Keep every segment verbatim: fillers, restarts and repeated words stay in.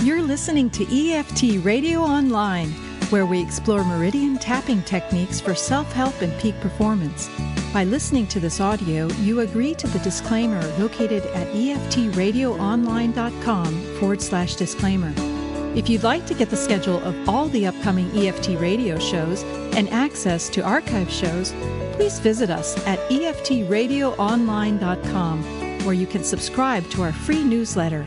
You're listening to E F T Radio Online, where we explore meridian tapping techniques for self-help and peak performance. By listening to this audio, you agree to the disclaimer located at EFTradioonline.com forward slash disclaimer. If you'd like to get the schedule of all the upcoming E F T radio shows and access to archive shows, please visit us at E F T radio online dot com, where you can subscribe to our free newsletter.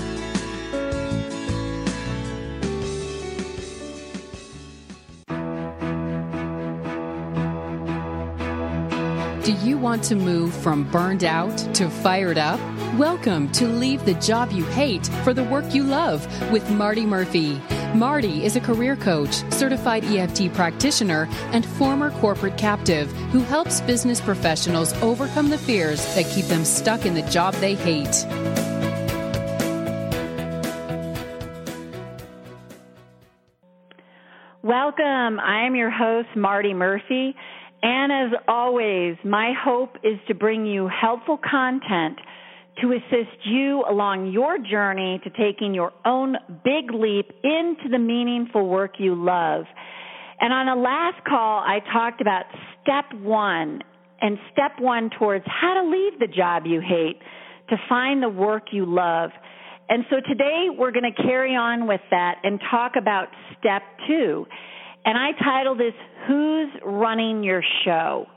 Do you want to move from burned out to fired up? Welcome to Leave the Job You Hate for the Work You Love with Marty Murphy. Marty is a career coach, certified E F T practitioner, and former corporate captive who helps business professionals overcome the fears that keep them stuck in the job they hate. Welcome. I am your host, Marty Murphy. And as always, my hope is to bring you helpful content to assist you along your journey to taking your own big leap into the meaningful work you love. And on the last call, I talked about step one, and step one towards how to leave the job you hate to find the work you love. And so today we're going to carry on with that and talk about step two. And I titled this, Who's Running Your Show?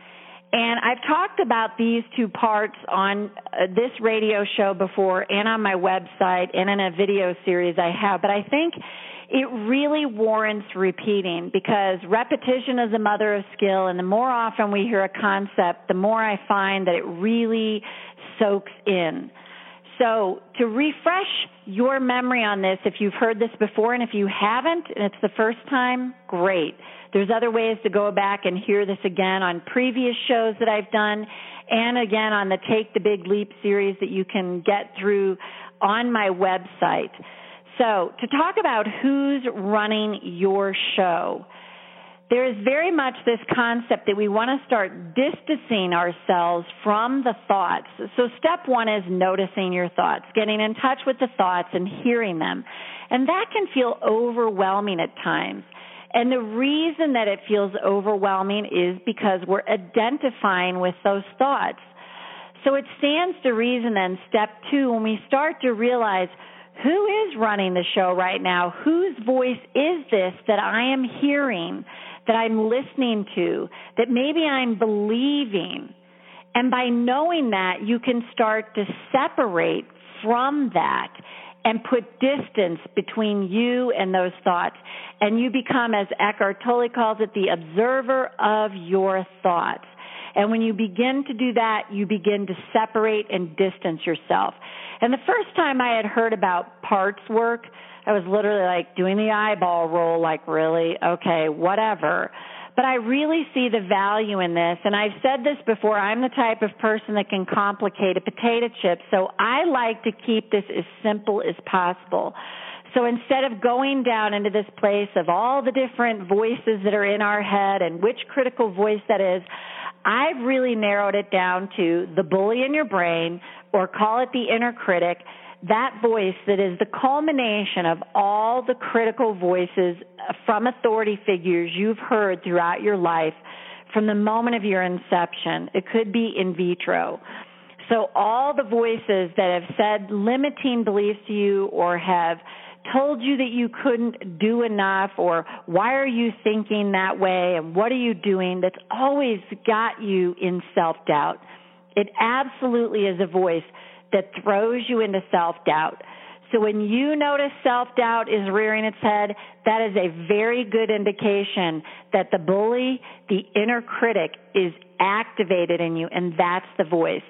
And I've talked about these two parts on uh, this radio show before and on my website and in a video series I have, but I think it really warrants repeating because repetition is the mother of skill, and the more often we hear a concept, the more I find that it really soaks in. So to refresh your memory on this, if you've heard this before, and if you haven't, and it's the first time, great. There's other ways to go back and hear this again on previous shows that I've done, and again on the Take the Big Leap series that you can get through on my website. So to talk about who's running your show, there is very much this concept that we want to start distancing ourselves from the thoughts. So step one is noticing your thoughts, getting in touch with the thoughts and hearing them. And that can feel overwhelming at times. And the reason that it feels overwhelming is because we're identifying with those thoughts. So it stands to reason then, step two, when we start to realize who is running the show right now, whose voice is this that I am hearing, that I'm listening to, that maybe I'm believing. And by knowing that, you can start to separate from that and put distance between you and those thoughts. And you become, as Eckhart Tolle calls it, the observer of your thoughts. And when you begin to do that, you begin to separate and distance yourself. And the first time I had heard about parts work, I was literally like doing the eyeball roll, like, really? Okay, whatever. But I really see the value in this. And I've said this before, I'm the type of person that can complicate a potato chip. So I like to keep this as simple as possible. So instead of going down into this place of all the different voices that are in our head and which critical voice that is, I've really narrowed it down to the bully in your brain, or call it the inner critic, that voice that is the culmination of all the critical voices from authority figures you've heard throughout your life from the moment of your inception. It could be in vitro. So all the voices that have said limiting beliefs to you or have told you that you couldn't do enough, or why are you thinking that way and what are you doing, that's always got you in self-doubt. It absolutely is a voice that throws you into self-doubt. So when you notice self-doubt is rearing its head, that is a very good indication that the bully, the inner critic, is activated in you, and that's the voice.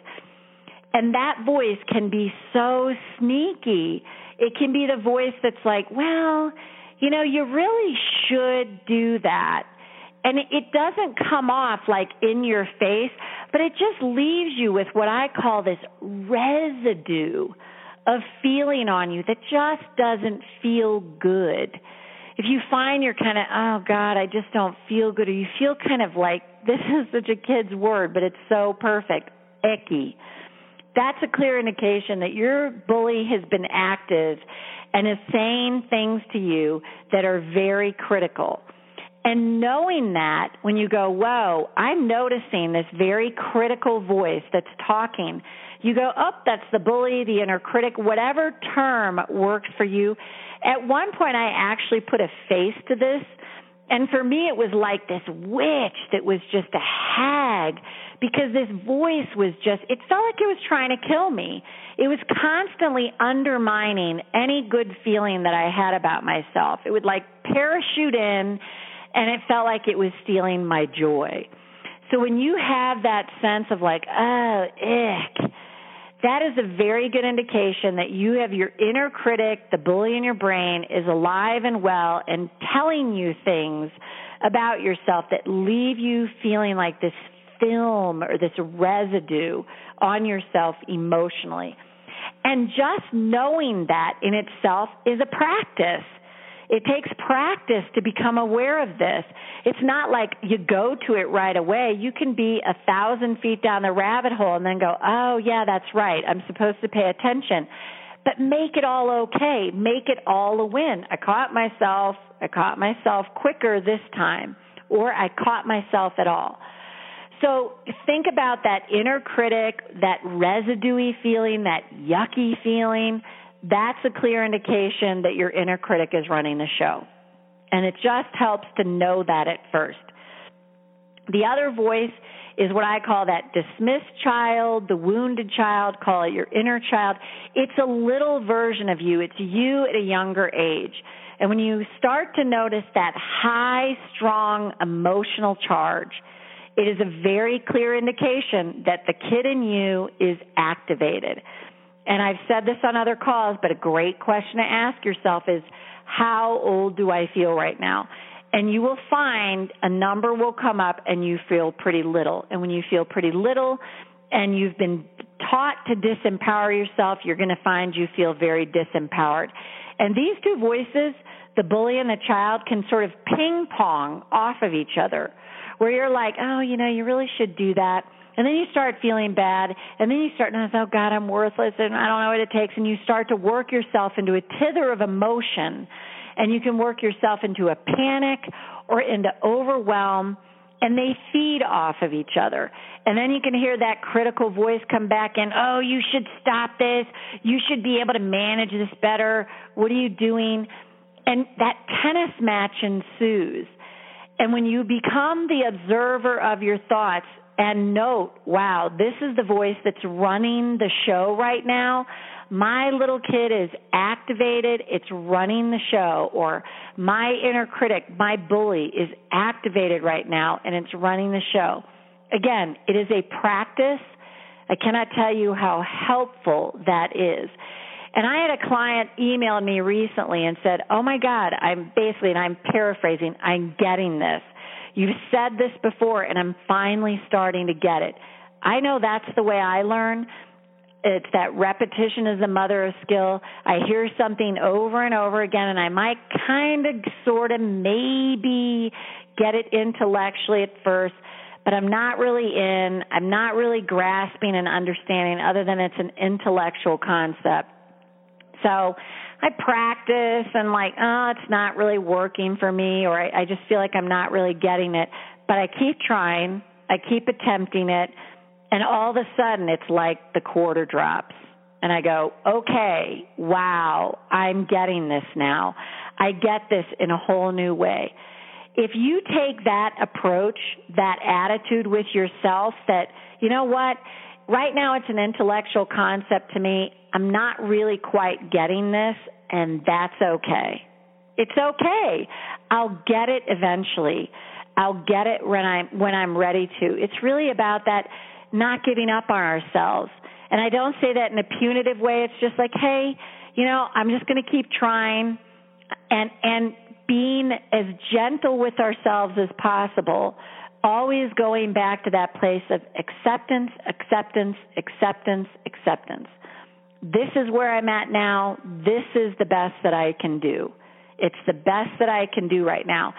And that voice can be so sneaky. It can be the voice that's like, well, you know, you really should do that. And it doesn't come off like in your face, but it just leaves you with what I call this residue of feeling on you that just doesn't feel good. If you find you're kind of, oh, God, I just don't feel good, or you feel kind of like, this is such a kid's word, but it's so perfect, icky. that's a clear indication that your bully has been active and is saying things to you that are very critical. And knowing that, when you go, whoa, I'm noticing this very critical voice that's talking, you go, oh, that's the bully, the inner critic, whatever term works for you. At one point, I actually put a face to this, and for me, it was like this witch that was just a hag, because this voice was just, it felt like it was trying to kill me. It was constantly undermining any good feeling that I had about myself. It would like parachute in, and it felt like it was stealing my joy. So when you have that sense of like, oh, ick, that is a very good indication that you have your inner critic, the bully in your brain, is alive and well and telling you things about yourself that leave you feeling like this film or this residue on yourself emotionally. And just knowing that in itself is a practice. It takes practice to become aware of this. It's not like you go to it right away. You can be a thousand feet down the rabbit hole and then go, oh, yeah, that's right. I'm supposed to pay attention. But make it all okay. Make it all a win. I caught myself. I caught myself quicker this time, or I caught myself at all. So think about that inner critic, that residue-y feeling, that yucky feeling. That's a clear indication that your inner critic is running the show. And it just helps to know that at first. The other voice is what I call that dismissed child, the wounded child, call it your inner child. It's a little version of you. It's you at a younger age. And when you start to notice that high, strong emotional charge, it is a very clear indication that the kid in you is activated. And I've said this on other calls, but a great question to ask yourself is, how old do I feel right now? And you will find a number will come up and you feel pretty little. And when you feel pretty little and you've been taught to disempower yourself, you're going to find you feel very disempowered. And these two voices, the bully and the child, can sort of ping pong off of each other, where you're like, oh, you know, you really should do that. And then you start feeling bad, and then you start, oh, God, I'm worthless, and I don't know what it takes, and you start to work yourself into a tither of emotion, and you can work yourself into a panic or into overwhelm, and they feed off of each other. And then you can hear that critical voice come back in, oh, you should stop this. You should be able to manage this better. What are you doing? And that tennis match ensues. And when you become the observer of your thoughts and note, wow, this is the voice that's running the show right now. My little kid is activated. It's running the show. Or my inner critic, my bully, is activated right now, and it's running the show. Again, it is a practice. I cannot tell you how helpful that is. And I had a client email me recently and said, oh, my God, I'm basically, and I'm paraphrasing, I'm getting this. You've said this before, and I'm finally starting to get it. I know that's the way I learn. It's that repetition is the mother of skill. I hear something over and over again, and I might kind of sort of maybe get it intellectually at first, but I'm not really in. I'm not really grasping and understanding other than it's an intellectual concept. So I practice and like, oh, it's not really working for me, or I, I just feel like I'm not really getting it. But I keep trying. I keep attempting it. And all of a sudden, it's like the quarter drops. And I go, okay, wow, I'm getting this now. I get this in a whole new way. If you take that approach, that attitude with yourself that, you know what, right now it's an intellectual concept to me. I'm not really quite getting this, and that's okay. It's okay. I'll get it eventually. I'll get it when I'm, when I'm ready to. It's really about that not giving up on ourselves. And I don't say that in a punitive way. It's just like, hey, you know, I'm just going to keep trying and and being as gentle with ourselves as possible, always going back to that place of acceptance, acceptance, acceptance, acceptance. This is where I'm at now. This is the best that I can do. It's the best that I can do right now.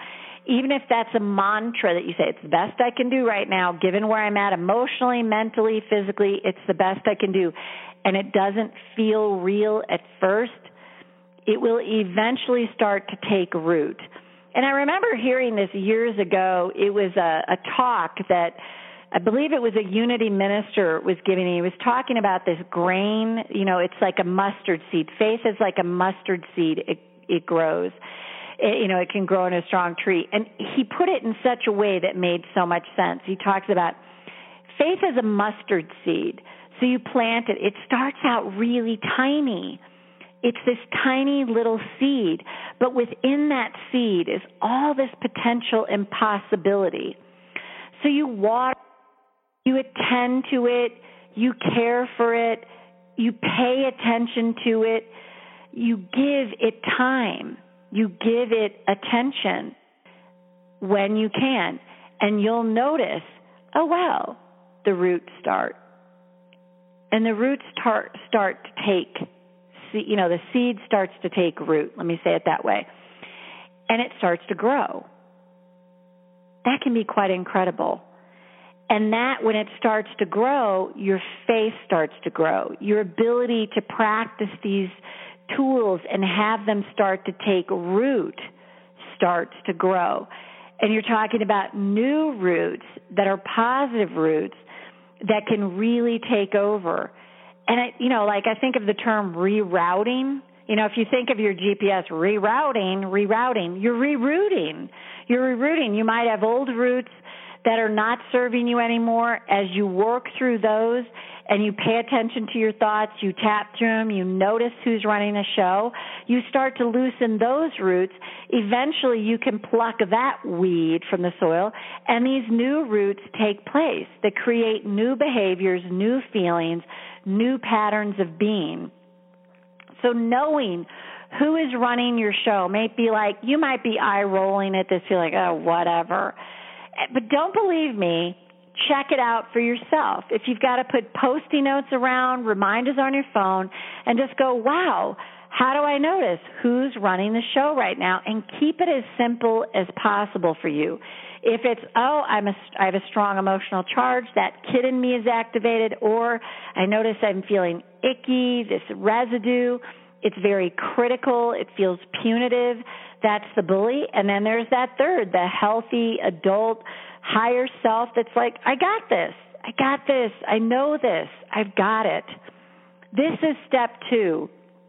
even if that's a mantra that you say, it's the best I can do right now, given where I'm at emotionally, mentally, physically, it's the best I can do, and it doesn't feel real at first, it will eventually start to take root. And I remember hearing this years ago. It was a, a talk that I believe it was a Unity minister was giving. He was talking about this grain. You know, it's like a mustard seed. Faith is like a mustard seed. It, it grows. It, you know, it can grow in a strong tree. And he put it in such a way that made so much sense. He talks about faith as a mustard seed. So you plant it. It starts out really tiny. It's this tiny little seed, but within that seed is all this potential and possibility. So you water, you attend to it, you care for it, you pay attention to it, you give it time, you give it attention when you can, and you'll notice, oh, wow, the roots start. And the roots tar- start to take you know, the seed starts to take root, let me say it that way, and it starts to grow. That can be quite incredible. And that, when it starts to grow, your faith starts to grow. Your ability to practice these tools and have them start to take root starts to grow. And you're talking about new roots that are positive roots that can really take over. And, it, you know, like I think of the term rerouting. You know, if you think of your G P S rerouting, rerouting, you're rerouting. You're rerouting. You might have old routes that are not serving you anymore. As you work through those and you pay attention to your thoughts, you tap through them, you notice who's running the show, you start to loosen those roots. Eventually you can pluck that weed from the soil, and these new roots take place that create new behaviors, new feelings, new patterns of being. So knowing who is running your show may be like, you might be eye-rolling at this, feel like, oh, whatever. But don't believe me, check it out for yourself. If you've got to put Post-it notes around, reminders on your phone, and just go, wow, how do I notice who's running the show right now? And keep it as simple as possible for you. If it's, oh, I'm a, I have a strong emotional charge, that kid in me is activated, or I notice I'm feeling icky, this residue, it's very critical, it feels punitive, that's the bully. And then there's that third, the healthy adult higher self that's like, I got this, I got this, I know this, I've got it. This is step two.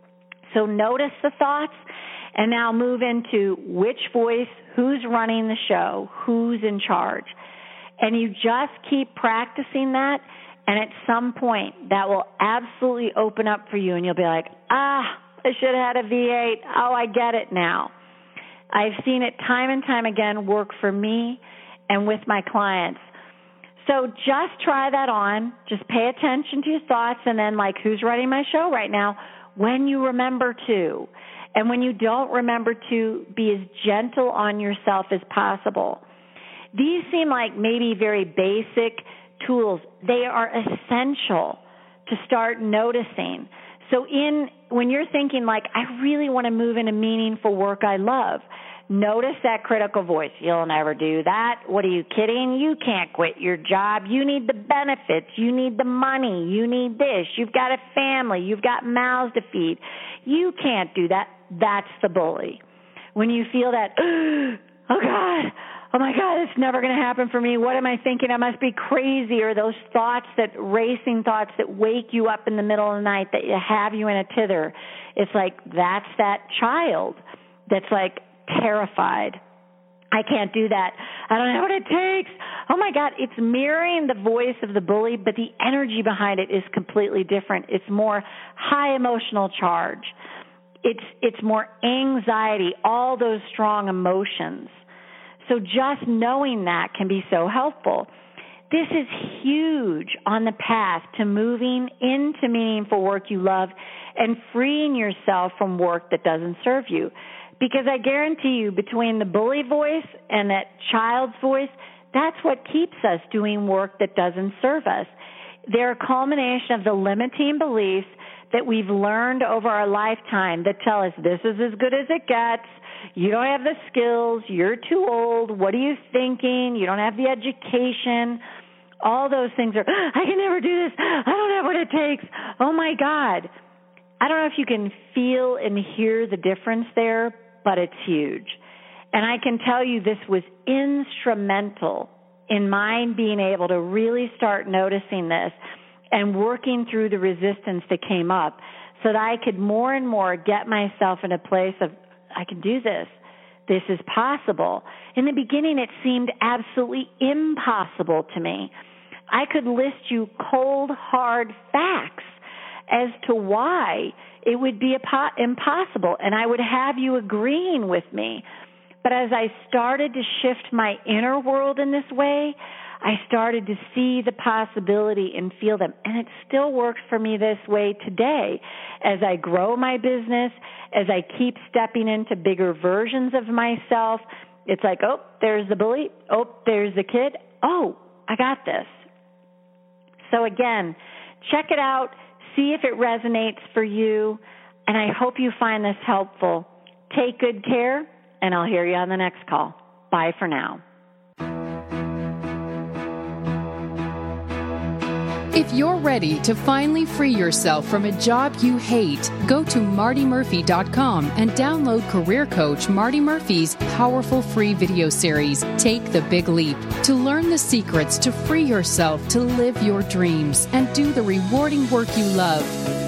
So notice the thoughts. And now move into which voice, who's running the show, who's in charge. And you just keep practicing that, and at some point that will absolutely open up for you, and you'll be like, ah, I should have had a V eight. Oh, I get it now. I've seen it time and time again work for me and with my clients. So just try that on. Just pay attention to your thoughts, and then like, who's running my show right now, when you remember to. And when you don't remember to, be as gentle on yourself as possible. These seem like maybe very basic tools. They are essential to start noticing. So in when you're thinking like, I really want to move into meaningful work I love, notice that critical voice. You'll never do that. What are you kidding? You can't quit your job. You need the benefits. You need the money. You need this. You've got a family. You've got mouths to feed. You can't do that. That's the bully. When you feel that, oh, God, oh, my God, it's never going to happen for me. What am I thinking? I must be crazy. Or those thoughts, that racing thoughts that wake you up in the middle of the night, that have you in a tither. It's like, that's that child that's like terrified. I can't do that. I don't know what it takes. Oh, my God, it's mirroring the voice of the bully, but the energy behind it is completely different. It's more high emotional charge. It's it's more anxiety, all those strong emotions. So just knowing that can be so helpful. This is huge on the path to moving into meaningful work you love and freeing yourself from work that doesn't serve you. Because I guarantee you, between the bully voice and that child's voice, that's what keeps us doing work that doesn't serve us. They're a culmination of the limiting beliefs that we've learned over our lifetime that tell us this is as good as it gets. you don't have the skills, you're too old, what are you thinking, you don't have the education. All those things are, I can never do this, I don't have what it takes, oh my God. I don't know if you can feel and hear the difference there, but it's huge. And I can tell you this was instrumental in my being able to really start noticing this and working through the resistance that came up so that I could more and more get myself in a place of, I can do this. This is possible. In the beginning, it seemed absolutely impossible to me. I could list you cold, hard facts as to why it would be impossible, and I would have you agreeing with me. But as I started to shift my inner world in this way, I started to see the possibility and feel them. And it still works for me this way today. As I grow my business, as I keep stepping into bigger versions of myself, it's like, oh, there's the bully. Oh, there's the kid. Oh, I got this. So again, check it out. See if it resonates for you. And I hope you find this helpful. Take good care, and I'll hear you on the next call. Bye for now. If you're ready to finally free yourself from a job you hate, go to marty murphy dot com and download Career Coach Marty Murphy's powerful free video series, Take the Big Leap, to learn the secrets to free yourself to live your dreams and do the rewarding work you love.